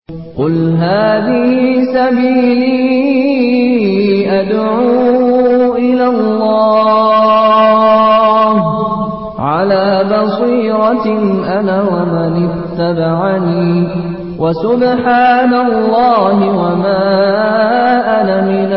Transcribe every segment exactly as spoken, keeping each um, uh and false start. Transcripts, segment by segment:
قل هذه سبيلي أدعو إلى الله على بصيرة أنا ومن اتبعني وسبحان الله وما أنا من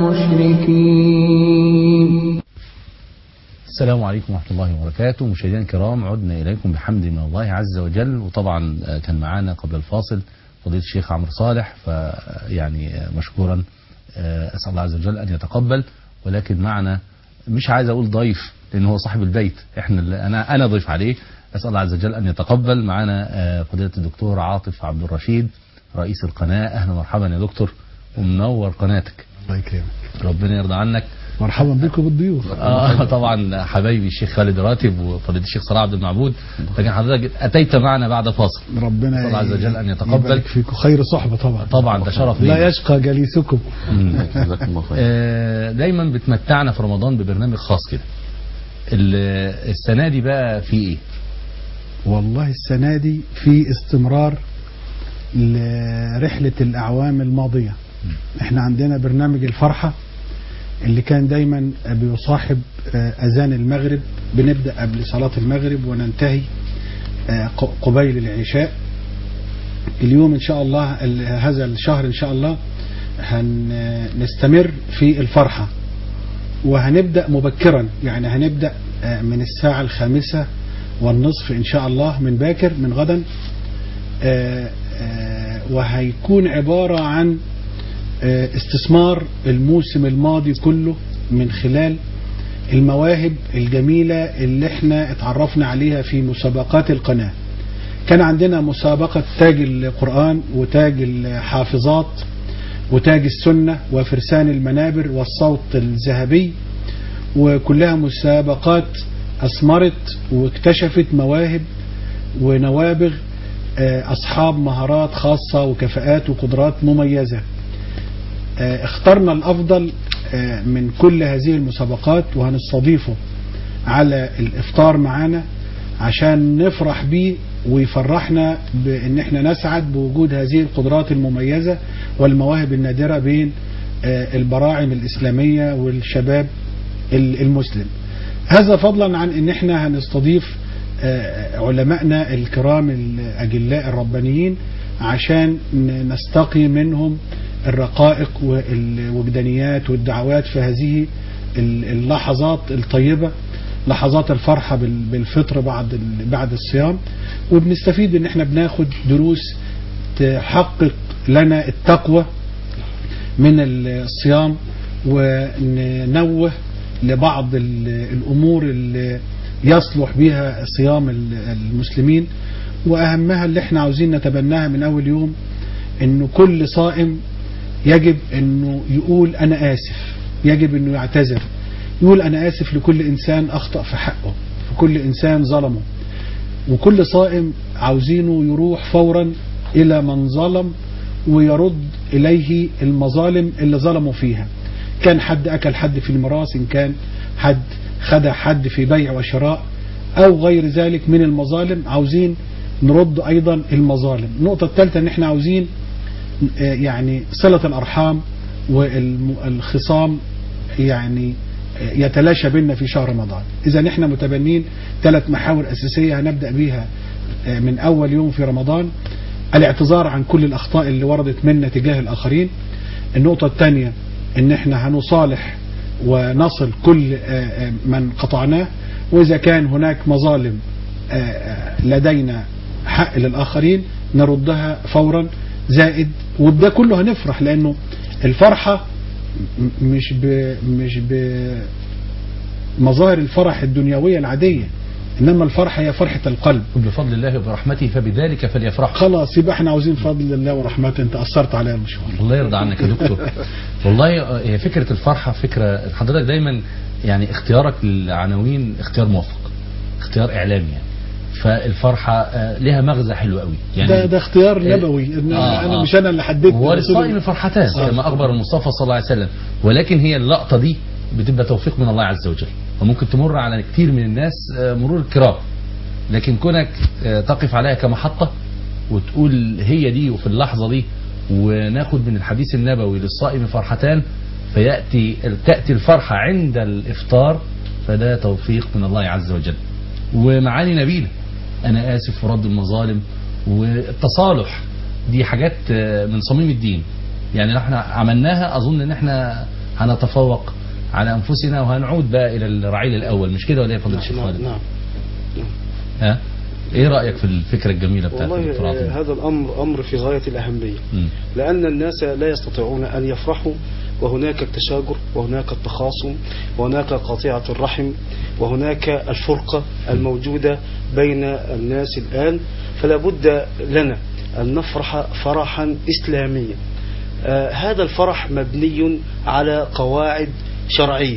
المشركين. السلام عليكم ورحمة الله وبركاته. مشاهدينا الكرام، عدنا إليكم بحمد من الله عز وجل. وطبعا كان معانا قبل الفاصل فضيلة الشيخ عمرو صالح، فيعني مشكورا أسأل الله عز وجل أن يتقبل. ولكن معنا مش عايز أقول ضيف لأنه هو صاحب البيت، إحنا أنا أنا ضيف عليه. أسأل الله عز وجل أن يتقبل. معنا فضيلة الدكتور عاطف عبد الرشيد رئيس القناة. أهلا ومرحبا يا دكتور، ومنور قناتك. الله يكرمك، ربنا يرضى عنك. مرحبا بكم بالضيوف. اه طبعا حبايبي الشيخ خالد راتب وفضيلة الشيخ صلاح عبد المعبود، لكن حضرتك اتيت معنا بعد فاصل. ربنا الله عز وجل ان يتقبل فيكم. خير صحبة طبعا طبعا، ده شرف لينا، لا يشقى جليسكم. آه دايما بتمتعنا في رمضان ببرنامج خاص كده. السنه دي بقى في ايه؟ والله السنه دي في استمرار لرحلة الاعوام الماضية. احنا عندنا برنامج الفرحة اللي كان دايما بيصاحب أذان المغرب، بنبدأ قبل صلاة المغرب وننتهي قبيل العشاء. اليوم إن شاء الله هذا الشهر إن شاء الله هنستمر في الفرحة، وهنبدأ مبكرا، يعني هنبدأ من الساعة الخامسة والنصف إن شاء الله من باكر من غدا، وهيكون عبارة عن استثمار الموسم الماضي كله من خلال المواهب الجميلة اللي احنا اتعرفنا عليها في مسابقات القناة. كان عندنا مسابقة تاج القرآن وتاج الحافظات وتاج السنة وفرسان المنابر والصوت الذهبي، وكلها مسابقات أثمرت واكتشفت مواهب ونوابغ أصحاب مهارات خاصة وكفاءات وقدرات مميزة. اخترنا الأفضل من كل هذه المسابقات وهنستضيفه على الإفطار معنا عشان نفرح بيه ويفرحنا بأن احنا نسعد بوجود هذه القدرات المميزة والمواهب النادرة بين البراعم الإسلامية والشباب المسلم. هذا فضلا عن ان احنا هنستضيف علمائنا الكرام الأجلاء الربانيين عشان نستقي منهم الرقائق والوجدانيات والدعوات في هذه اللحظات الطيبة، لحظات الفرحة بالفطر بعد بعد الصيام. وبنستفيد ان احنا بناخد دروس تحقق لنا التقوى من الصيام، وننوه لبعض الامور اللي يصلح بها صيام المسلمين. واهمها اللي احنا عاوزين نتبناها من اول يوم، انه كل صائم يجب انه يقول انا اسف، يجب انه يعتذر، يقول انا اسف لكل انسان اخطأ في حقه، في كل انسان ظلمه. وكل صائم عاوزينه يروح فورا الى من ظلم ويرد اليه المظالم اللي ظلموا فيها. كان حد اكل حد في الميراث، ان كان حد خدع حد في بيع وشراء او غير ذلك من المظالم، عاوزين نرد ايضا المظالم. النقطة الثالثة ان احنا عاوزين يعني صلة الارحام والخصام يعني يتلاشى بيننا في شهر رمضان. اذا احنا متبنين ثلاث محاور اساسية هنبدأ بيها من اول يوم في رمضان: الاعتذار عن كل الاخطاء اللي وردت منا تجاه الاخرين. النقطة الثانية ان احنا هنصالح ونصل كل من قطعناه، واذا كان هناك مظالم لدينا حق للآخرين نردها فورا. زائد وده كله هنفرح، لأنه الفرحة مش ب مش بمظاهر الفرح الدنيوية العادية، إنما الفرحة هي فرحة القلب. بفضل الله وبرحمته فبذلك فليفرحوا. خلاص يبقى احنا عاوزين فضل الله ورحمته. انت أثرت عليا المشوار. الله يرضى عنك يا دكتور. والله هي فكرة الفرحة فكرة حضرتك دايما يعني اختيارك للعناوين اختيار موفق، اختيار إعلامي يعني. فالفرحة لها مغزى حلو قوي يعني. ده, ده اختيار نبوي. إن آه انا آه مش انا اللي حددت. هو للصائم فرحتان آه كما اخبر المصطفى صلى الله عليه وسلم. ولكن هي اللقطة دي بتبقى توفيق من الله عز وجل، وممكن تمر على كتير من الناس مرور الكرام، لكن كونك تقف عليها كمحطة وتقول هي دي وفي اللحظة دي، وناخد من الحديث النبوي للصائم فرحتان فيأتي تأتي الفرحة عند الإفطار، فده توفيق من الله عز وجل. ومعاني نبيلة، أنا آسف ورد المظالم والتصالح، دي حاجات من صميم الدين. يعني لو احنا عملناها أظن ان احنا هنتفوق على أنفسنا وهنعود بقى إلى الرعيل الأول، مش كده ولا يا فضيلة الشيخ خالد؟ نعم. ها؟ ايه رأيك في الفكرة الجميلة بتاعت الدكتور عاطف؟ والله هذا الأمر أمر في غاية الأهمية، م. لأن الناس لا يستطيعون أن يفرحوا وهناك التشاجر وهناك التخاصم وهناك قطيعة الرحم وهناك الفرقة الموجودة بين الناس الآن. فلا بد لنا أن نفرح فرحا إسلاميا. آه هذا الفرح مبني على قواعد شرعية.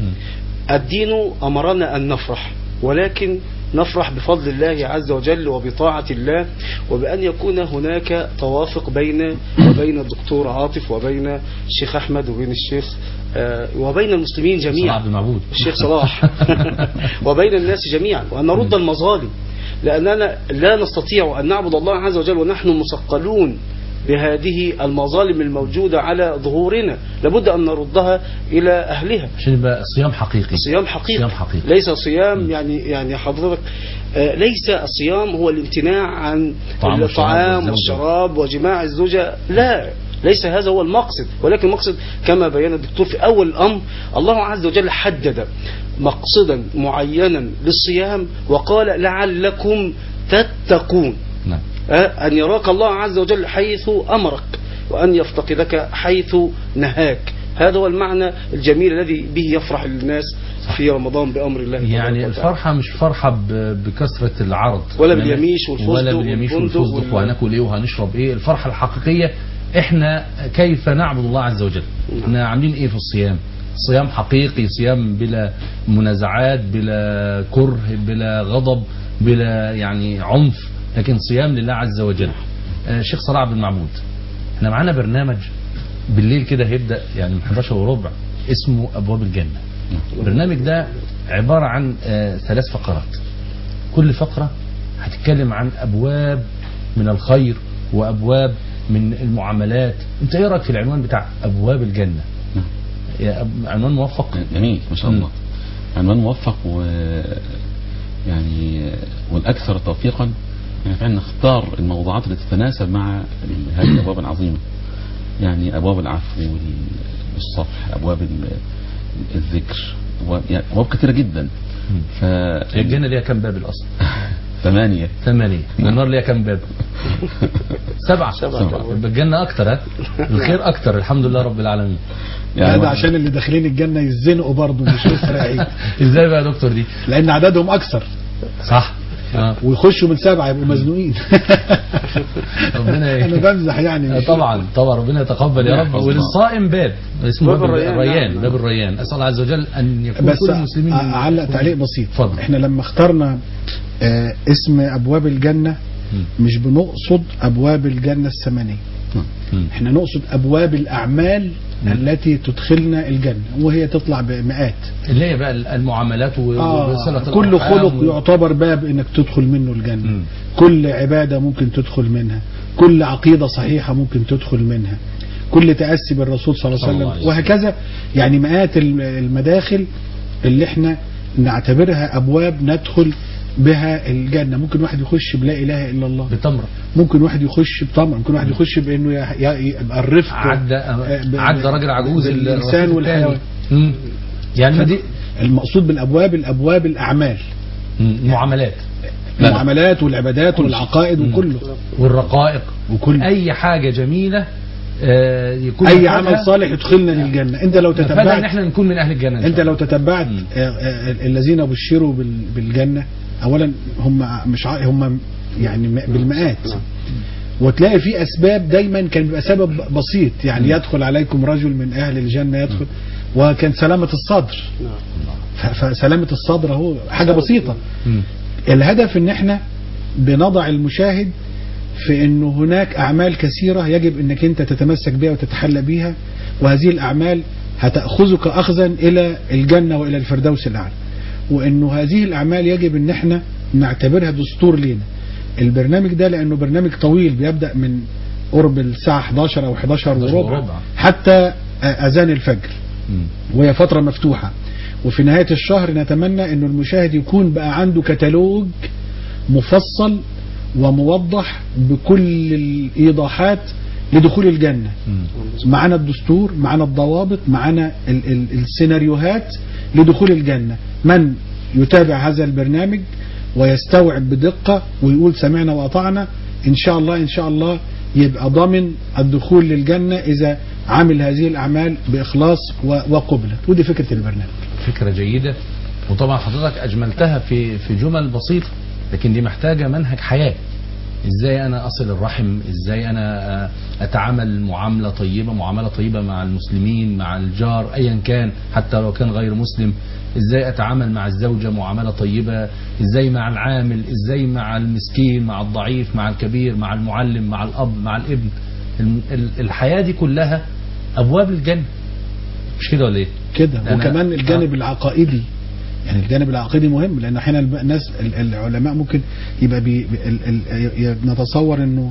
الدين أمرنا أن نفرح، ولكن نفرح بفضل الله عز وجل وبطاعة الله، وبأن يكون هناك توافق بين وبين الدكتور عاطف وبين الشيخ أحمد وبين الشيخ آه وبين المسلمين جميعا، الشيخ صلاح وبين الناس جميعا، وأن نرد المظالم، لأننا لا نستطيع أن نعبد الله عز وجل ونحن مثقلون بهذه المظالم الموجودة على ظهورنا. لابد أن نردها إلى أهلها عشان يبقى صيام حقيقي. صيام حقيقي, صيام حقيقي. ليس صيام يعني يعني حضرتك آه ليس الصيام هو الامتناع عن الطعام والشراب وجماع الزوجة، لا، ليس هذا هو المقصد، ولكن المقصد كما بيان الدكتور في أول الأمر، الله عز وجل حدد مقصدا معينا للصيام وقال لعلكم تتقون. نعم. أن يراك الله عز وجل حيث أمرك وأن يفتقدك حيث نهاك. هذا هو المعنى الجميل الذي به يفرح الناس في رمضان بأمر الله. يعني الفرحة مش فرحة بكثرة العرض ولا باليميش والفستق ولا باليميش والفستق وهناكل ايه وهنشرب ايه. الفرحة الحقيقية احنا كيف نعبد الله عز وجل، احنا عاملين ايه في الصيام. صيام حقيقي، صيام بلا منازعات، بلا كره، بلا غضب، بلا يعني عنف، لكن صيام لله عز وجل. آه شيخ صلاح عبد المعبود، احنا معانا برنامج بالليل كده هيبدأ يعني من حداشر وربع اسمه أبواب الجنة. البرنامج ده عبارة عن آه ثلاث فقرات، كل فقرة هتتكلم عن أبواب من الخير وأبواب من المعاملات. انت ايه رأيك في العنوان بتاع أبواب الجنة؟ يا عنوان موفق جميل ما شاء الله. عنوان موفق و يعني والأكثر توفيقا يعني فعلا نختار الموضوعات اللي تتناسب مع هذه الأبواب العظيمة، يعني أبواب العفو والصفح، أبواب الذكر، يعني أبواب كثيرة جدا. ف الجنة ليها كم باب الأصل؟ ثمانية. ثمانية. والنار ليها كم باب؟ سبعة. سبعة. الجنة أكتر، ها؟ الخير أكتر، الحمد لله رب العالمين. يعني هذا عشان اللي داخلين الجنة يزنقوا برضه مش مسرعين. ازاي بقى يا دكتور دي؟ لأن عددهم أكثر. صح. آه. ويخشوا من سبعة يبقوا مزنوقين. ربنا انا بمزح يعني. طبعا طبعا ربنا يتقبل يا رب. وللصائم باب اسمه باب الريان. باب الريان. اسال الله عز وجل ان يكون كل المسلمين. اعلق تعليق بسيط. فضل. احنا لما اخترنا آه اسم ابواب الجنة مش بنقصد ابواب الجنة الثمانية، احنا نقصد ابواب الاعمال م. التي تدخلنا الجنة، وهي تطلع بمئات، اللي هي بقى المعاملات وصلة آه كل خلق و... يعتبر باب انك تدخل منه الجنة. م. كل عبادة ممكن تدخل منها، كل عقيدة صحيحة ممكن تدخل منها، كل تأسي بالرسول صلى الله عليه وسلم، وهكذا. يعني مئات المداخل اللي احنا نعتبرها ابواب ندخل بها الجنة. ممكن واحد يخش بلا إله إلا الله بتمر، ممكن واحد يخش بتمر، ممكن واحد يخش بأنه يبقى الرفق عدى عدى راجل عجوز الإنسان والحيوان. يعني دي المقصود بالأبواب الأبواب الأعمال، المعاملات، المعاملات والعبادات والعقائد وكله والرقائق وكل أي حاجة جميلة يكون أي عمل صالح يدخلنا للجنة. أنت لو تتبعت ان احنا نكون من أهل الجنة. أنت لو تتبعت الذين بشروا بالجنة، أولا هم مش هم يعني بالمئات، وتلاقي في أسباب دايما كان بيبقى سبب بسيط، يعني يدخل عليكم رجل من أهل الجنة يدخل، وكان سلامة الصدر. فسلامة الصدر هو حاجة بسيطة. الهدف ان احنا بنضع المشاهد في انه هناك اعمال كثيرة يجب انك انت تتمسك بها وتتحلى بها، وهذه الاعمال هتأخذك اخذا الى الجنة والى الفردوس الاعلى، وانه هذه الاعمال يجب ان احنا نعتبرها دستور لنا. البرنامج ده لأنه برنامج طويل بيبدأ من قرب الساعة حداشر أو حداشر وربع حتى أذان الفجر، وهي فترة مفتوحة. وفي نهاية الشهر نتمنى أنه المشاهد يكون بقى عنده كتالوج مفصل وموضح بكل الإيضاحات لدخول الجنة. معنا الدستور، معنا الضوابط، معنا ال ال السيناريوهات لدخول الجنة. من يتابع هذا البرنامج ويستوعب بدقة ويقول سمعنا وأطعنا إن شاء الله إن شاء الله يبقى ضامن الدخول للجنة إذا عمل هذه الأعمال بإخلاص وقبلت. ودي فكرة البرنامج. فكرة جيدة، وطبعا حضرتك أجملتها في في جمل بسيطة، لكن دي محتاجة منهج حياة. ازاي انا اصل الرحم، ازاي انا اتعامل معاملة طيبة معاملة طيبة مع المسلمين، مع الجار ايا كان حتى لو كان غير مسلم، ازاي اتعامل مع الزوجة معاملة طيبة، ازاي مع العامل، ازاي مع المسكين، مع الضعيف، مع الكبير، مع المعلم، مع الاب، مع الابن. الحياة دي كلها ابواب الجنة، مش كده ولا ايه؟ كده. وكمان الجانب آه. العقائدي، يعني الجانب العقيدي مهم، لان احيانا الناس العلماء ممكن يبقى بي نتصور انه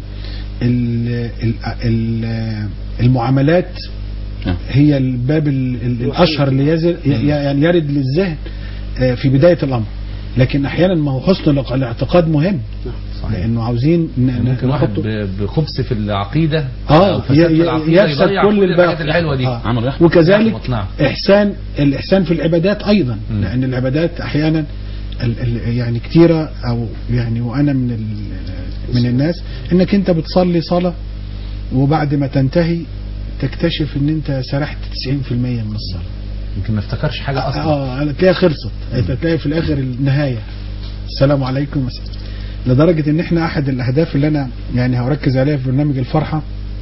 المعاملات هي الباب الاشهر اللي يزل يعني يرد للذهن في بداية الامر، لكن احيانا ما هو حسن الاعتقاد مهم. صحيح. لانه عاوزين ممكن واحد بخبث في العقيده اه يفسد كل الحاجات الحلوه دي. آه. وكذلك احسان الاحسان في العبادات ايضا، م. لان العبادات احيانا ال ال يعني كتيره، او يعني وانا من من الناس انك انت بتصلي صلاه وبعد ما تنتهي تكتشف ان انت سرحت تسعين في المية من الصلاه، يمكن ما افتكرش حاجه اصلا. اه تلاقيها خلصت، تلاقي في الاخر النهايه السلام عليكم مثلا. لدرجة ان احنا احد الاهداف اللي انا يعني هركز عليها في برنامج الفرحة،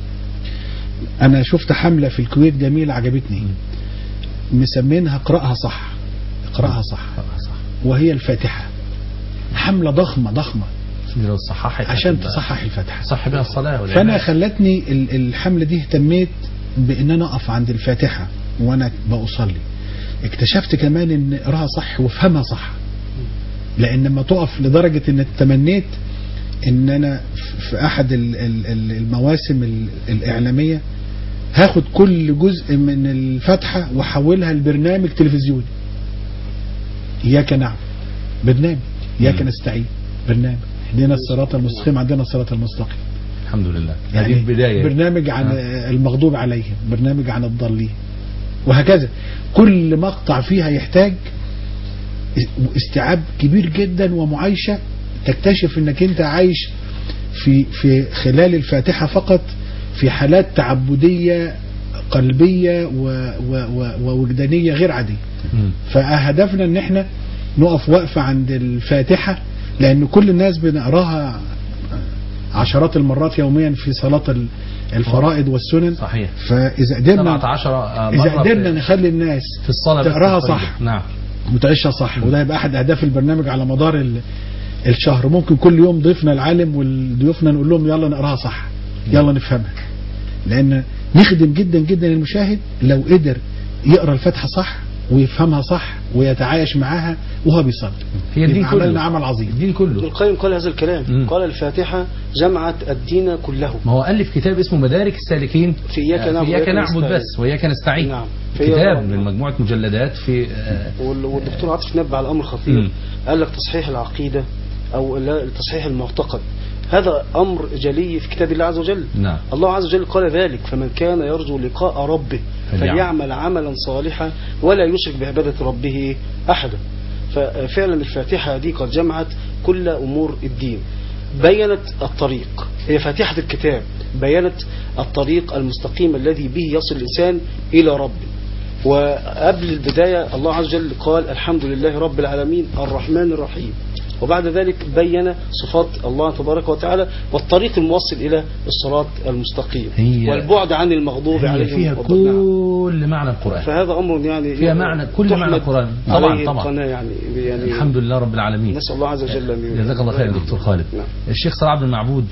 انا شفت حملة في الكويت جميلة عجبتني، مسمينها اقرأها صح. اقرأها صح. وهي الفاتحة. حملة ضخمة ضخمة لو صححت عشان تصحح الفاتحة، صح بها الصلاة. فانا خلتني الحملة دي اهتميت بان انا اقف عند الفاتحة وانا بأصلي. اكتشفت كمان ان اقراها صح وافهمها صح، لان لما تقف لدرجة ان تمنيت ان انا في احد المواسم الاعلامية هاخد كل جزء من الفاتحة واحولها لبرنامج تلفزيوني. اياك نعبد برنامج، اياك نستعين برنامج، اهدنا الصراط المستقيم، عندنا الصراط المستقيم. الحمد لله. يعني البداية برنامج عن آه. المغضوب عليهم، برنامج عن الضالين، وهكذا. كل مقطع فيها يحتاج استيعاب كبير جدا ومعايشة، تكتشف انك انت عايش في في خلال الفاتحة فقط في حالات تعبدية قلبية ووجدانية غير عادية. فهدفنا ان احنا نقف وقفة عند الفاتحة، لان كل الناس بنقراها عشرات المرات يوميا في صلاة الفرائض والسنن. صحيح. فاذا قدرنا اذا قدرنا نخلي الناس في الصلاة تقراها صح، نعم، وتعيشها صح، وده يبقى احد اهداف البرنامج على مدار الشهر. ممكن كل يوم ضيفنا العالم والضيوفنا نقول لهم يلا نقراها صح، يلا نفهمها، لان نخدم جدا جدا المشاهد لو قدر يقرا الفاتحه صح ويفهمها صح ويتعايش معاها وهو بيصلي. هي الدين كله، عملنا عمل عظيم. الدين كله. ابن القيم قال هذا الكلام. مم. قال الفاتحة جمعت الدين كله. ما هو ألف كتاب اسمه مدارك السالكين في إياك نعبد, إياك نعبد بس وإياك نستعين. نعم. كتاب من مجموعة مجلدات في آه والدكتور عاطف نبه على أمر خطير. مم. قال لك تصحيح العقيدة أو تصحيح المعتقد هذا أمر جلي في كتاب الله عز وجل. نعم. الله عز وجل قال ذلك: فمن كان يرجو لقاء ربه فليعمل عملا صالحا ولا يشرك بعبادة ربه أحدا. ففعلا الفاتحة دي قد جمعت كل أمور الدين، بينت الطريق، هي فاتحة الكتاب، بينت الطريق المستقيم الذي به يصل الإنسان إلى ربه. وقبل البداية الله عز وجل قال: الحمد لله رب العالمين الرحمن الرحيم، وبعد ذلك بين صفات الله تبارك وتعالى والطريق الموصل إلى الصراط المستقيم والبعد عن المغضوب عليهم. فيها كل معنى القرآن، فهذا أمر يعني فيها معنى كل معنى القرآن طبعا طبعا. يعني يعني الحمد لله رب العالمين. نسأل الله عز وجل أن جزاك الله خير يا دكتور خالد. نعم. الشيخ صلاح عبد المعبود،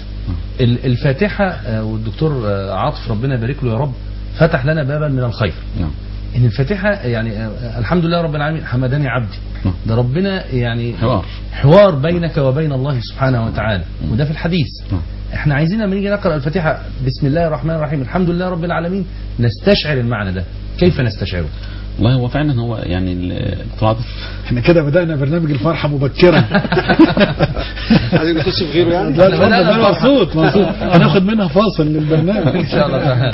الفاتحة والدكتور عاطف ربنا يبارك له يا رب فتح لنا بابا من الخير. نعم. ان الفاتحه يعني آه، الحمد لله رب العالمين حمدني عبدي، نعم. ده ربنا يعني حوار. حوار بينك وبين الله سبحانه وتعالى، وده في الحديث. نعم. احنا عايزين لما نيجي نقرا الفاتحه بسم الله الرحمن الرحيم الحمد لله رب العالمين نستشعر المعنى ده. كيف نستشعره؟ والله هو فعلا هو يعني الترادف. احنا كده بدأنا برنامج الفرحة مبكرا. عايزين نخش في غيره يعني. لا لا لا، مبسوط مبسوط. هناخد منها فاصل للبرنامج ان شاء الله تعالى.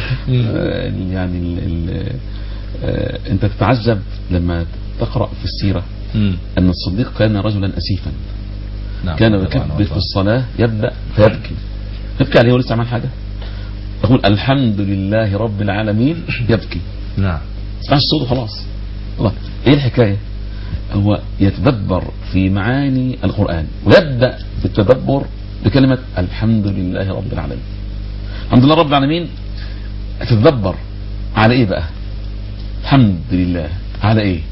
آه، يعني ال ال آه، انت تتعجب لما تقرأ في السيرة مم. ان الصديق كان رجلا اسيفا، نعم. كان طبعاً يكبر والله. في الصلاة يبدأ فيبكي. يبكي عليه ولسه عمل حاجة؟ يقول الحمد لله رب العالمين يبكي. نعم. اسمعش الصوت وخلاص. الله، ايه الحكاية؟ هو يتدبر في معاني القرآن ويبدأ في التدبر بكلمة الحمد لله رب العالمين. الحمد لله رب العالمين تتدبر على ايه بقى؟ الحمد لله على ايه؟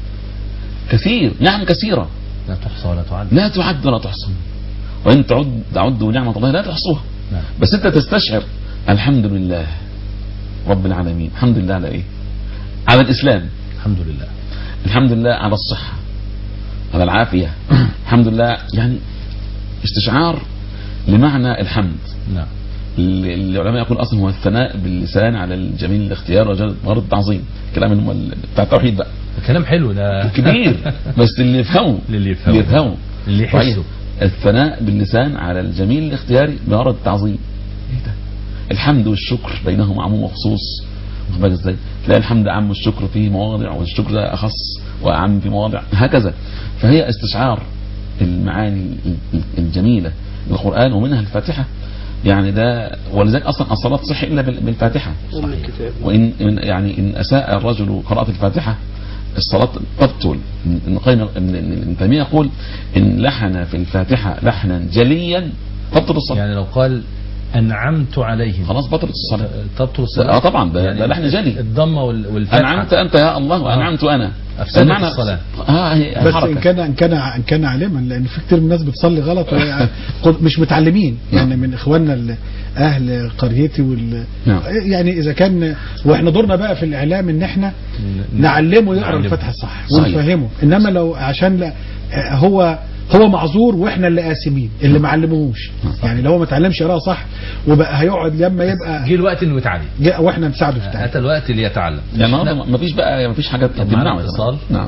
كثير، نعم كثيرة لا تحصى ولا تعد. لا تعد ولا تحصى، وإن تعد تعدوا نعمة الله لا تحصوها. نعم. بس أنت تستشعر الحمد لله رب العالمين. الحمد لله على إيه؟ على الإسلام، الحمد لله. الحمد لله على الصحة، على العافية. الحمد لله، يعني استشعار لمعنى الحمد. نعم. العلماء يقول أصلا هو الثناء باللسان على الجميل الاختيار وجل مرض التعظيم. كلام الم- بتاع التوحيد بقى كلام حلو ده كبير، بس اللي يفهمه اللي يفهمه. اللي يفهمه اللي يحسه. الثناء باللسان على الجميل الاختياري بغرض التعظيم. ايه ده؟ الحمد والشكر بينهما عموم وخصوص. واخد بالك ازاي؟ تلاقي الحمد عام والشكر في مواضع والشكر ده اخص واعم في مواضع، هكذا. فهي استشعار المعاني الجميله للقران ومنها الفاتحه. يعني ده ولذلك اصلا الصلاه تصح الا بالفاتحه. أم الكتاب. وان يعني ان اساء الرجل قراءه الفاتحه الصلاة تبطل. ابن قيم ابن تيمية يقول إن لحن في الفاتحة لحنا جليا تبطل الصلاة. يعني لو قال أنعمت عليهم خلاص بطلت الصلاة. تبطل الصلاة. اه طبعا ده, يعني ده لحن جلي. الضمة والفتحة. أنعمت أنت يا الله وأنعمت أنا. أفسدت الصلاة. اه هي بس حركة. ان كان ان كان ان كان عالما، لان في كتير من الناس بتصلي غلط وهي مش متعلمين، يعني من اخواننا ال- اهل قريتي وال نعم. يعني اذا كان، واحنا دورنا بقى في الاعلام ان احنا نعلمه يقرا نعلمه. الفاتحه صح صحيح. ونفهمه. انما لو عشان لا هو هو معذور واحنا اللي قاسمين اللي ما علموهوش. يعني لو هو ما اتعلمش يقراها صح وبقى هيقعد لما يبقى جه الوقت انه يتعلم. جاء واحنا نساعده في التعليم. اتى الوقت ليتعلم. يعني النهارده ما فيش بقى ما فيش حاجة معنا اتصال. نعم.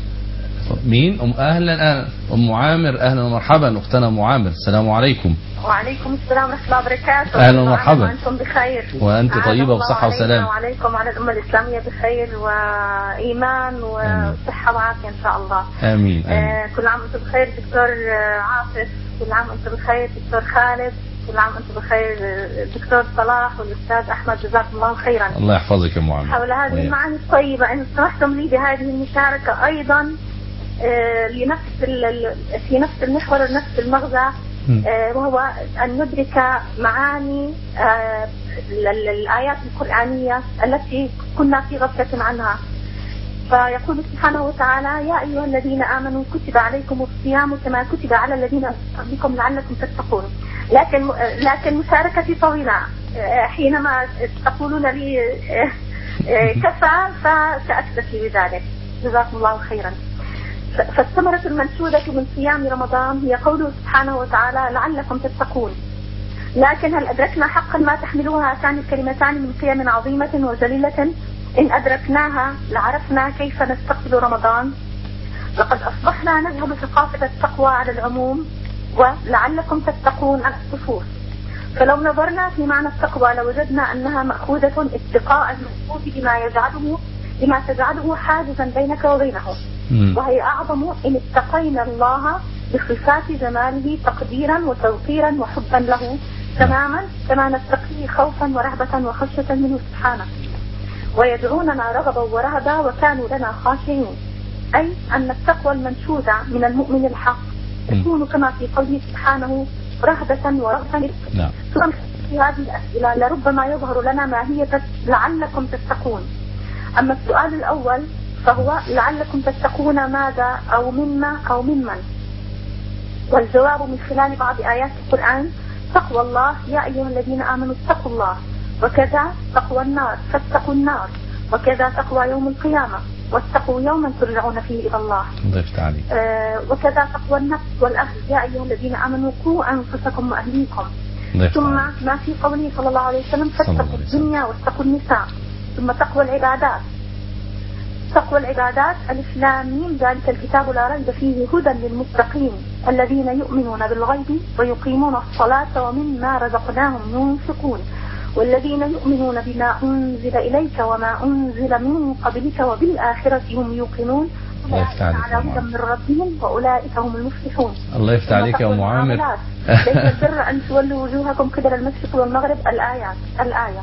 مين؟ ام اهلا أهلا. ام عامر اهلا ومرحبا اختنا ام عامر. السلام عليكم. وعليكم السلام ورحمة الله وبركاته. أهلا ومرحبا. وأنتم بخير. وأنت أعاد طيبة الله وصحة علينا وسلام. وعليكم وعلى الأمة الإسلامية بخير وإيمان وصحة وعافية إن شاء الله. آمين. آمين. آه كل عام وأنتم بخير دكتور آه، عاطف. كل عام وأنتم بخير دكتور خالد. كل عام وأنتم بخير آه، دكتور صلاح والأستاذ أحمد جزاكم الله خيرا. الله يحفظك يا ام عامر. حول هذه وياك. المعاني الطيبة إن سمحتم لي بهذه المشاركة أيضا آه، لنفس ال- ال- في نفس المحور ونفس المغزى، آه، وهو أن ندرك معاني آه، ال- ال- الآيات القرآنية التي كنا في غفلة عنها. فيقول سبحانه وتعالى يا أيها الذين آمنوا كتب عليكم الصيام كما كتب على الذين من قبلكم لعلكم تتقون. لكن لكن مشاركتي طويلة. آه، حينما تقولون لي آه، آه، كفى فسأكتفي بذلك. جزاكم الله خيرا. فالثمرة المنشودة من صيام رمضان هي قوله سبحانه وتعالى لعلكم تتقون. لكن هل أدركنا حقا ما تحملها هاتان الكلمتان من قيم عظيمة وجليلة؟ إن أدركناها لعرفنا كيف نستقبل رمضان. لقد أصبحنا نذهب ثقافة التقوى على العموم ولعلكم تتقون على الخصوص. فلو نظرنا في معنى التقوى لوجدنا أنها مأخوذة اتقاء المنفوذ بما يجعله بما تجعله حاجزا بينك وبينه، وهي أعظم إن اتقينا الله بصفات جماله تقديرا وتوقيرا وحبا له تماما كما نتقيه خوفا ورهبة وخشية منه سبحانه، ويدعوننا رغبا ورهبا وكانوا لنا خاشعين. أي أن التقوى المنشودة من المؤمن الحق تكون كما في قوله سبحانه رهبة ورهبة. نعم. ثم في هذه الأسئلة لربما يظهر لنا ماهية لعلكم تتقون. أما السؤال الأول فهو لعلكم تتقون ماذا أو مما أو ممن؟ والجواب من خلال بعض آيات القرآن تقوى الله يا أيها الذين آمنوا اتقوا الله، وكذا تقوى النار فاتقوا النار، وكذا تقوى يوم القيامة، واتقوا يوما ترجعون فيه إلى الله. ضفت علي. آه وكذا تقوى النفس والأهل، يا أيها الذين آمنوا قوا أنفسكم وأهليكم. ثم ما في قوله صلى الله عليه وسلم فاتقوا الدنيا واتقوا النساء. ثم تقوى العبادات، تقوى العبادات ألف لام ميم ذلك الكتاب لا ريب فيه هدى للمتقين الذين يؤمنون بالغيب ويقيمون الصلاة ومما رزقناهم ينفقون والذين يؤمنون بما أنزل إليك وما أنزل من قبلك وبالآخرة هم يوقنون أولئك على هدى من ربهم وأولئك هم المفلحون. الله يفتح عليك يا أم عامر. ليس البر أن تولوا وجوهكم قبل المشرق والمغرب الآيات الآية.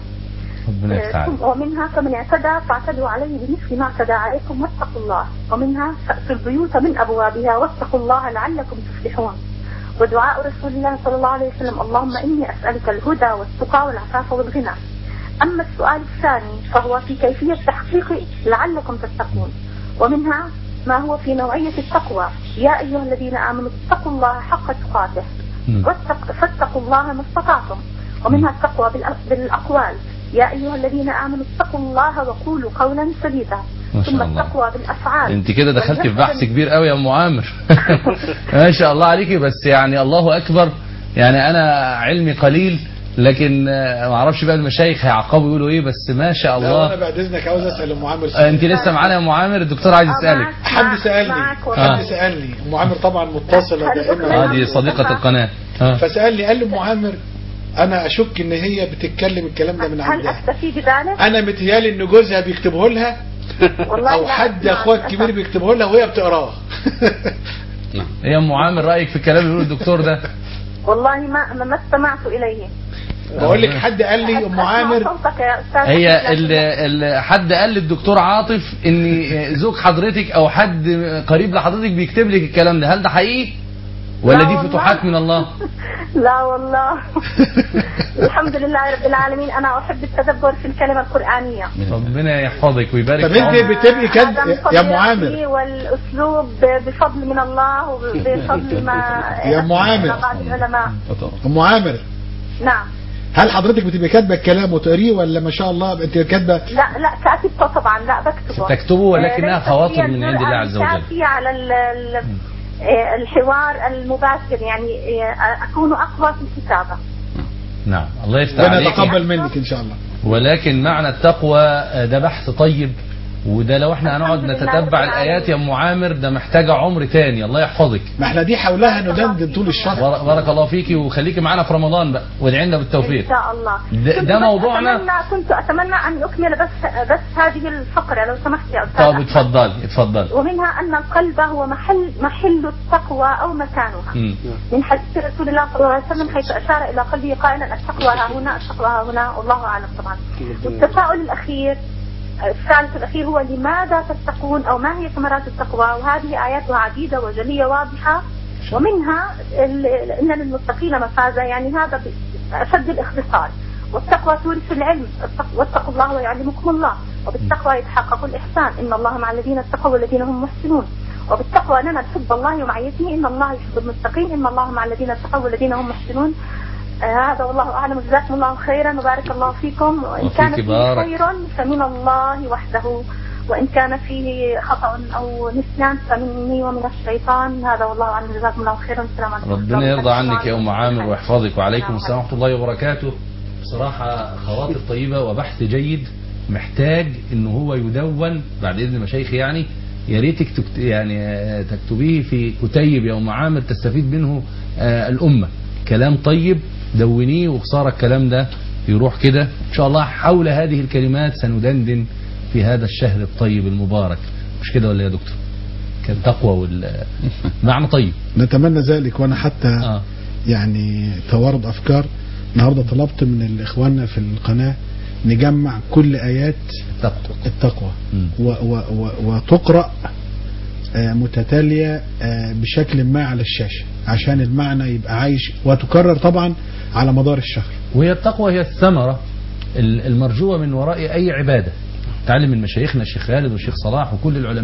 ومنها فمن اعتدى فاعتدوا عليه بمثل ما اعتدى عليكم واتقوا الله. ومنها فأتوا البيوت من أبوابها واتقوا الله لعلكم تفلحون. ودعاء رسول الله صلى الله عليه وسلم اللهم إني أسألك الهدى والتقى والعفاف والغنى. أما السؤال الثاني فهو في كيفية تحقيق لعلكم تتقون، ومنها ما هو في نوعية التقوى يا أيها الذين آمنوا اتقوا الله حق تقاته فاتقوا الله ما استطعتم. ومنها التقوى بالأقوال يا أيها الذين آمنوا اتقوا الله وقولوا قولا سديدا. ثم التقوى بالأفعال. انت كده دخلتي في بحث كبير قوي يا أم عامر. ما شاء الله عليكي، بس يعني الله أكبر. يعني أنا علمي قليل لكن ما اعرفش بقى المشايخ هيعقبوا يقولوا ايه، بس ما شاء الله. انا بعد اذنك عاوز اسال ام عامر. انت لسه معانا يا ام عامر؟ الدكتور عايز يسالك. حد سالني حد سالني ام عامر طبعا متصله دائما. اه دي صديقه القناه. اه فسالني قال لي ام عامر انا اشك ان هي بتتكلم الكلام ده من عندها. هل اكتفي بذلك؟ انا متهيالي ان جوزها بيكتبه لها او حد اخوات كبير بيكتبه لها وهي بتقراه. يا ام عامر رايك في الكلام اللي بيقوله الدكتور ده؟ والله ما ما استمعت اليه. بقول لك حد قال لي ام عامر هي ال حد قال للدكتور عاطف ان زوج حضرتك او حد قريب لحضرتك بيكتب لك الكلام ده، هل ده حقيقي ولا دي فتوحات من الله؟ لا والله. الحمد لله رب العالمين. انا احب التدبر في الكلمه القرانيه. ربنا يحفظك ويبارك فيك. طب انت بتبقي كده يا ام عامر؟ والاسلوب بفضل من الله وبفضل ما يا ام عامر العلماء. ام عامر نعم. هل حضرتك بتبقى كاتبه الكلام وتقريه ولا ما شاء الله انت كاتبه؟ لا لا كاتبه طبعا، لا بكتبه. تكتبه ولكنها خواطر من عند الله عز وجل. على الحوار المباشر، يعني اكون اقوى في الكتابه. نعم الله يفتح عليك. ونتقبل منك ان شاء الله. ولكن معنى التقوى ده بحث طيب، وده لو احنا هنقعد نتتبع الايات يا ام عامر ده محتاجه عمر تاني. الله يحفظك. ما احنا دي حولها ندندن طول الشهر. بارك الله فيكي وخليكي معانا في رمضان بقى وادعي لنا بالتوفيق ان شاء الله. ده, ده موضوعنا. أتمنى كنت اتمنى ان اكمل بس بس هذه الفقره لو سمحت يا استاذ. طب اتفضلي اتفضلي. ومنها ان القلب هو محل محل التقوى او مكانها. م. من حديث رسول الله صلى الله عليه وسلم حيث اشار الى قلبه قائلا التقوى ها هنا التقوى ها هنا والله اعلم طبعا. والتساؤل الاخير الثالث الأخير هو لماذا تتقون أو ما هي ثمرات التقوى، وهذه آياتها عديدة وجلية واضحة. ومنها إن للمتقين مفازة، يعني هذا أشد الاختصار. والتقوى تورث العلم، واتقوا الله ويعلمكم الله. وبالتقوى يتحقق الإحسان، إن الله مع الذين اتقوا والذين هم محسنون. وبالتقوى أننا نحب الله ومعيته، إن الله يحب المتقين، إن الله مع الذين اتقوا والذين هم محسنون. هذا والله أعلم. جزاكم الله خيرا وبارك الله فيكم. وإن كان فيه خير فمن الله وحده، وإن كان فيه خطأ أو نسيان فمني ومن الشيطان. هذا والله أعلم. جزاكم الله خيرا. السلام عليكم. ربنا يرضى عنك يا أم عامر ويحفظك. وعليكم السلام ورحمة الله وبركاته. بصراحة خواطر طيبة وبحث جيد محتاج إنه هو يدون بعد إذن مشايخ. يعني يا ريتك يعني تكتبيه في كتيب يا أم عامر تستفيد منه آه الأمة. كلام طيب دونيه، وخسارة الكلام ده يروح كده. إن شاء الله حول هذه الكلمات سندندن في هذا الشهر الطيب المبارك. مش كده ولا يا دكتور؟ كان تقوى والمعنى طيب. نتمنى ذلك. وأنا حتى آه. يعني توارد أفكار النهاردة طلبت من الإخوان في القناة نجمع كل آيات التقوى, التقوى و و و وتقرأ متتالية بشكل ما على الشاشة عشان المعنى يبقى عايش، وتكرر طبعا على مدار الشهر. وهي التقوى هي الثمرة المرجوة من وراء أي عبادة. تعلم من مشايخنا الشيخ خالد والشيخ صلاح وكل العلماء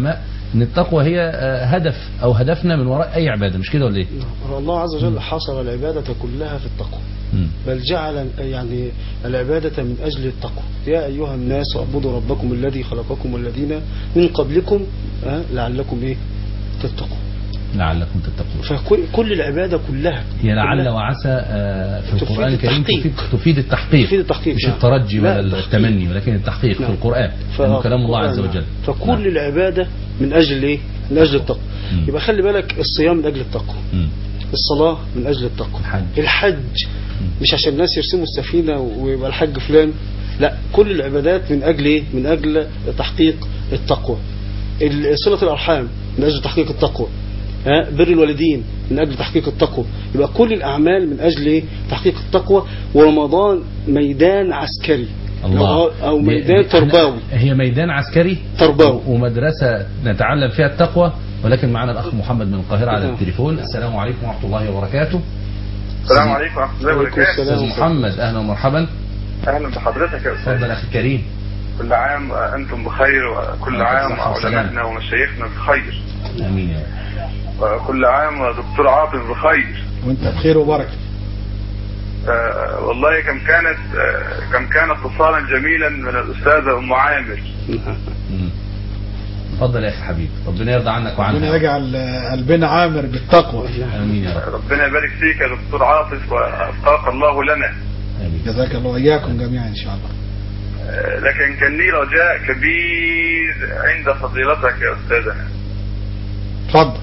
ان التقوى هي آه، هدف او هدفنا من وراء اي عباده، مش كده ولا ايه؟ الله عز وجل حصر العبادة كلها في التقوى، مم. بل جعل يعني العبادة من أجل التقوى. يا أيها الناس اعبدوا ربكم الذي خلقكم والذين من قبلكم آه، لعلكم إيه تتقوا. لعلكم تتقون. فكل كل العبادة كلها هي لعل كلها وعسى آه، في تفيد القرآن الكريم التحقيق. تفيد, تفيد التحقيق تفيد التحقيق، مش نعم. الترجي لا، ولا التحقيق. التمني، ولكن التحقيق نعم. في القرآن ف- لأنه كلام الله عز القرآن، وجل. فكل نعم. العبادة من أجل إيه؟ من أجل التقوى. مم. يبقى خلي بالك، الصيام من أجل التقوى، مم. الصلاة من أجل التقوى، الحج. الحج مش عشان الناس يرسموا السفينة ويبقى الحج فلان، لا، كل العبادات من أجل إيه؟ من أجل تحقيق التقوى. ال- صلة الأرحام من أجل تحقيق التقوى، ها، بر الوالدين من أجل تحقيق التقوى. يبقى كل الأعمال من أجل إيه؟ تحقيق التقوى. ورمضان ميدان عسكري الله. أو- أو دي- ميدان دي- تربوي. هي ميدان عسكري تربوي. ومدرسة نتعلم فيها التقوى. ولكن معنا الأخ محمد من القاهرة على نعم. التليفون. السلام عليكم ورحمة الله وبركاته. السلام عليكم ورحمة الله وعليكم وبركاته. السلام. أستاذ محمد أهلا ومرحبا. أهلا بحضرتك يا أستاذ. تفضل أخي الكريم. كل عام وأنتم بخير، وكل وأنتم عام بصحة وسلامة. وعلمائنا ومشايخنا بخير، آمين يا رب. وكل عام ودكتور عاطف بخير. وانت بخير وبركة. آه والله كم كانت آه كم كان اتصالا جميلا من الأستاذة أم عامر. مم. تفضل يا أخي حبيب، ربنا يرضى عنك ربنا وعنها. يجعل قلبنا عامر بالتقوى. آمين يا رب. ربنا يبارك فيك يا دكتور عاطف وأبقاك الله لنا. آمين. جزاك الله وإياكم جميعا إن شاء الله. آه لكن كان لي رجاء كبير عند فضيلتك يا أستاذنا. اتفضل.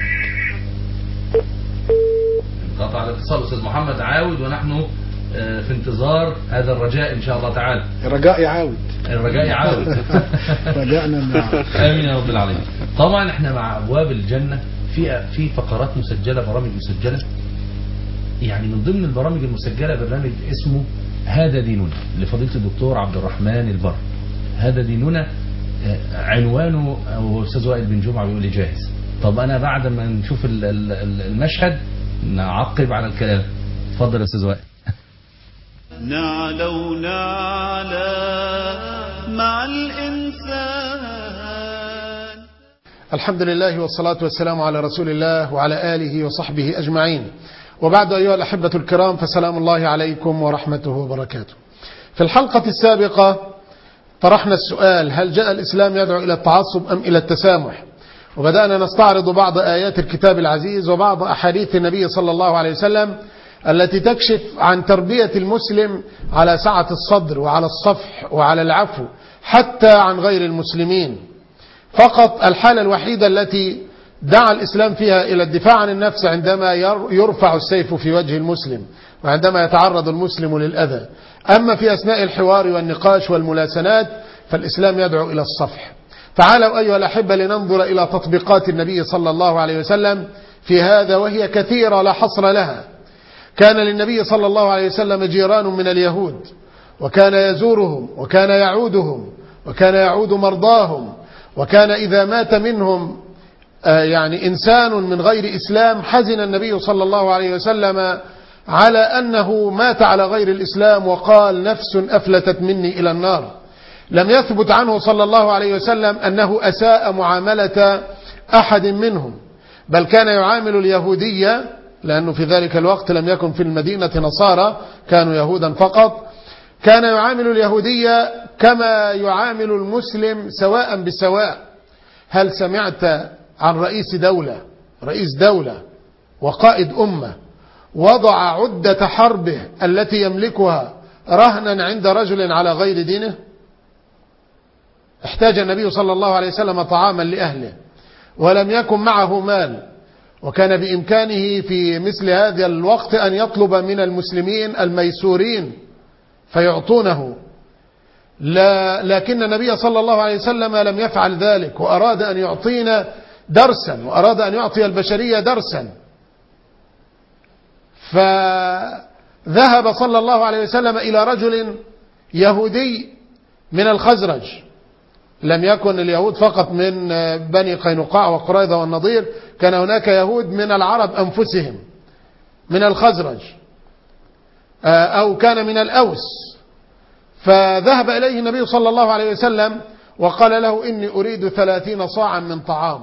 انقطع الاتصال. أستاذ محمد عاود، ونحن آه، في انتظار هذا الرجاء إن شاء الله تعالى. الرجاء يعاود. الرجاء يعاود. رجعنا نعاود. آمين يا رب العالمين. طبعا احنا مع أبواب الجنة في في فقرات مسجلة، برامج مسجلة. يعني من ضمن البرامج المسجلة برنامج اسمه هذا ديننا لفضيلة الدكتور عبد الرحمن البر. هذا ديننا آه، عنوانه، أو أستاذ وائل بن جمعة بيقول لي جاهز. طب أنا بعد ما نشوف ال- ال- المشهد نعقب على الكلام. اتفضل يا أستاذ وائل. نعلى ونعلى مع الإنسان. الحمد لله والصلاة والسلام على رسول الله وعلى آله وصحبه أجمعين، وبعد أيها الأحبة الكرام، فسلام الله عليكم ورحمته وبركاته. في الحلقة السابقة طرحنا السؤال: هل جاء الإسلام يدعو إلى التعصب أم إلى التسامح؟ وبدأنا نستعرض بعض آيات الكتاب العزيز وبعض أحاديث النبي صلى الله عليه وسلم التي تكشف عن تربية المسلم على سعة الصدر وعلى الصفح وعلى العفو حتى عن غير المسلمين. فقط الحالة الوحيدة التي دعا الإسلام فيها إلى الدفاع عن النفس عندما يرفع السيف في وجه المسلم وعندما يتعرض المسلم للأذى. أما في أثناء الحوار والنقاش والملاسنات فالإسلام يدعو إلى الصفح. تعالوا أيها الأحبة لننظر إلى تطبيقات النبي صلى الله عليه وسلم في هذا، وهي كثيرة لا حصر لها. كان للنبي صلى الله عليه وسلم جيران من اليهود، وكان يزورهم وكان يعودهم وكان يعود مرضاهم، وكان إذا مات منهم يعني إنسان من غير إسلام حزن النبي صلى الله عليه وسلم على أنه مات على غير الإسلام، وقال: نفس أفلتت مني إلى النار. لم يثبت عنه صلى الله عليه وسلم أنه أساء معاملة أحد منهم، بل كان يعامل اليهودية، لأنه في ذلك الوقت لم يكن في المدينة نصارى، كانوا يهودا فقط. كان يعامل اليهودية كما يعامل المسلم سواء بسواء. هل سمعت عن رئيس دولة رئيس دولة وقائد أمة وضع عدة حربه التي يملكها رهنا عند رجل على غير دينه؟ احتاج النبي صلى الله عليه وسلم طعاما لأهله ولم يكن معه مال، وكان بإمكانه في مثل هذا الوقت أن يطلب من المسلمين الميسورين فيعطونه، لا لكن النبي صلى الله عليه وسلم لم يفعل ذلك، وأراد أن يعطينا درسا، وأراد أن يعطي البشرية درسا. فذهب صلى الله عليه وسلم إلى رجل يهودي من الخزرج. لم يكن اليهود فقط من بني قينقاع وقريظة والنضير، كان هناك يهود من العرب أنفسهم، من الخزرج، أو كان من الأوس. فذهب إليه النبي صلى الله عليه وسلم وقال له إني أريد ثلاثين صاعا من طعام.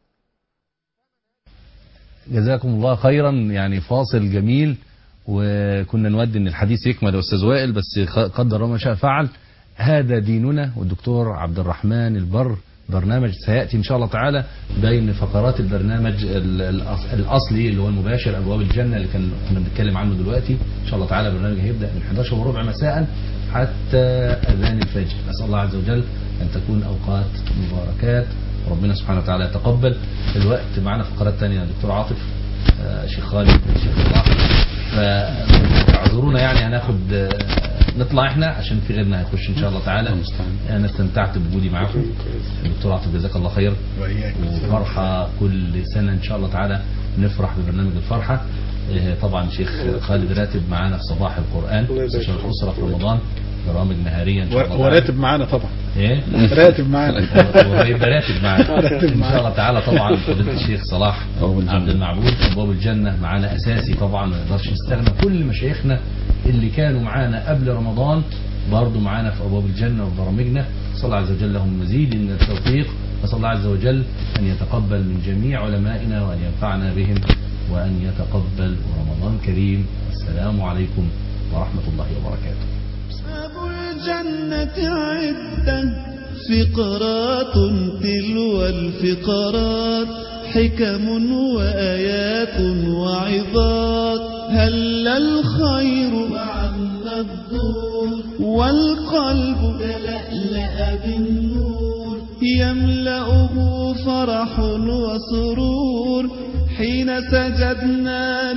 جزاكم الله خيرا. يعني فاصل جميل، وكنا نودي ان الحديث يكمل يا استاذ وائل، بس قدر ما شاء فعل. هذا ديننا، والدكتور عبد الرحمن البر برنامج سيأتي إن شاء الله تعالى بين فقرات البرنامج الأصلي اللي هو المباشر أبواب الجنة اللي كان كنا بنتكلم عنه دلوقتي. إن شاء الله تعالى البرنامج هيبدأ من إحدى عشر وربع مساء حتى أذان الفجر. أسأل الله عز وجل أن تكون أوقات مباركات، وربنا سبحانه وتعالى يتقبل. الوقت معنا فقرات تانية دكتور عاطف، آه شيخ خالد، شيخ صلاح، فاعذرونا يعني هناخد نطلع احنا عشان في غيرنا هيخش ان شاء الله تعالى. انا استمتعت بوجودي معاكم دكتور عاطف، جزاك الله خير، وفرحه كل سنه ان شاء الله تعالى نفرح ببرنامج الفرحه. طبعا شيخ خالد راتب معانا في صباح القرآن، استشار الأسرة في رمضان، برامج نهارية إن شاء الله. وراتب معانا طبعا. إيه؟ راتب معانا. ويبقى راتب معانا إن شاء الله تعالى. طبعا فضيلة الشيخ صلاح عبد المعبود أبواب الجنة معانا أساسي طبعا، ما نقدرش نستغنى. كل مشايخنا اللي كانوا معانا قبل رمضان برضو معانا في أبواب الجنة وبرامجنا. صلى الله عز وجل لهم مزيد من التوفيق، وصلى الله عز وجل أن يتقبل من جميع علمائنا وأن ينفعنا بهم وأن يتقبل رمضان كريم. السلام عليكم ورحمة الله وبركاته. أبو الجنة عدة فقرات تلو الفقرات، حكم وآيات وعظات، هل الخير وعم الدور، والقلب تلألأ بالنور، يملأه فرح وسرور حين سجدنا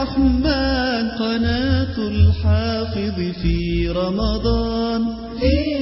للرحمن. قناة الحافظ في رمضان.